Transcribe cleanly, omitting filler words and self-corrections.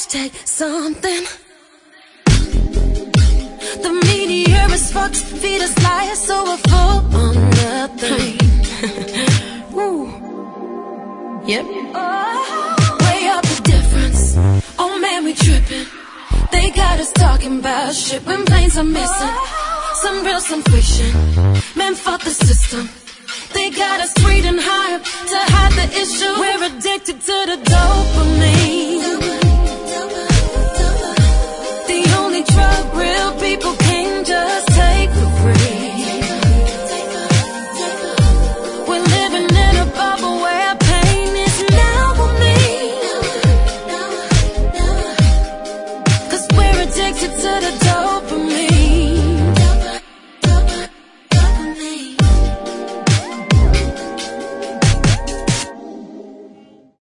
hashtag something. The media is fucked, feed us lies, so we're full on nothing. Woo. Yep. Way up the difference. Oh man, we tripping. They got us talking about shit when planes are missing. Some real, some fiction. Man, fuck the system. They got us reading hype to hide the issue. We're addicted to the dopamine.